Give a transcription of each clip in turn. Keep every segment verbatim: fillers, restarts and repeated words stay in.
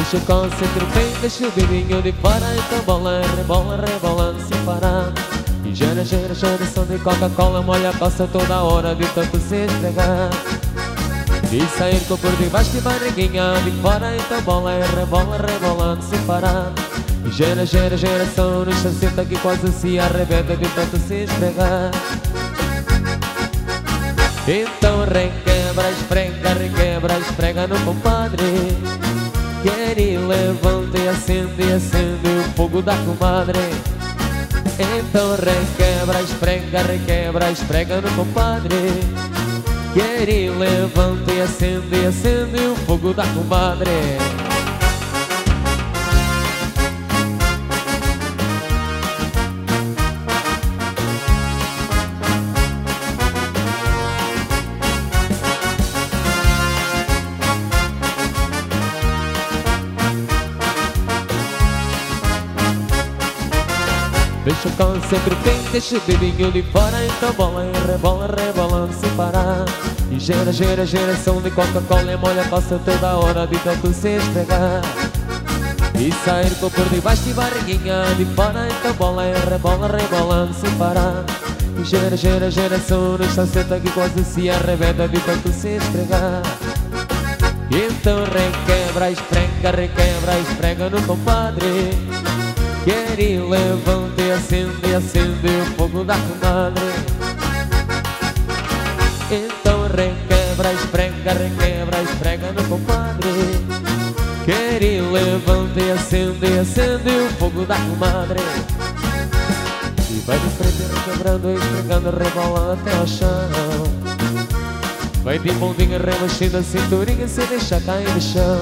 Deixa o concentro bem, deixa o bebinho de fora. Então bola, rebola, rebolando sem parar. E gera, gera, gera som de Coca-Cola. Molha a calça toda hora de tanto se esfregar. E sair com por debaixo de barriguinha de fora. Então bola, rebola, rebolando sem parar. E gera, gera, gera som no chaceta que quase se arrebenta de tanto se esfregar. Então requebra, esfrega, requebra, esfrega no compadre. Quer e levanta e acende, acende o fogo da comadre. Então requebra, esfrega, requebra, esfrega no compadre. Quer e levanta e acende, acende o fogo da comadre. Deixa o concentro bem, deixa o bebinho de fora. Então bola e rebola, rebolando sem parar. E gera, gera, geração de Coca-Cola. E molha a calça toda hora de tanto se esfregar. E sair com por debaixo de barriguinha de fora. Então bola e rebola, rebolando sem parar. E gera, gera, geração de chaceta que quase se arrebenta de tanto se esfregar. Então requebra, esfrega, requebra, esfrega no compadre. Quer e levanta e acende, acende o fogo da comadre. Então requebra, esfrega, requebra, esfrega no compadre. Quer e levanta e acende, acende o fogo da comadre. E vai de frente requebrando, esfregando, rebolando até ao chão. Vai de bundinha rebaixando a cinturinha sem deixar cair no chão.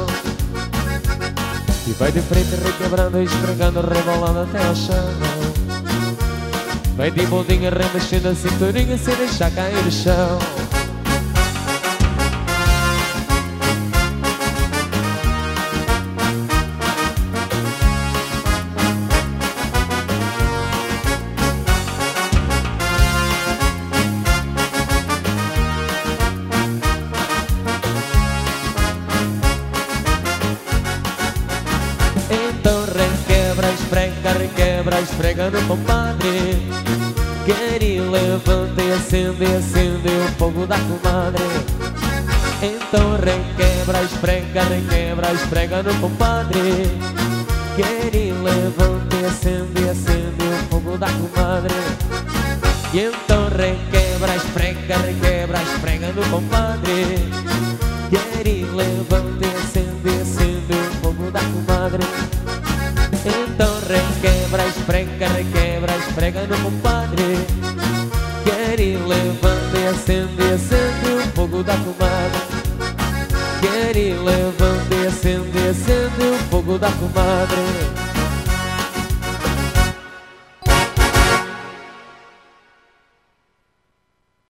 E vai de frente requebrando, esfregando, rebolando até ao chão. Vai de bundinha remexendo a cinturinha sem deixar cair no chão. Então requebra, esfrega, requebra, esfrega no compadre. Quer e levanta e acende, acende o fogo da comadre. Então requebra, esfrega, requebra, esfrega no compadre. Quer e levanta e acende, acende o fogo da comadre. E então requebra, esfrega, requebra, esfrega no compadre. Quer e levanta e acende, acende o fogo da comadre. Então requebra, esfrega, requebra, esfrega no compadre. Quer e levanta e acende, acende o fogo da comadre. Quer e levanta e acende, acende o fogo da comadre.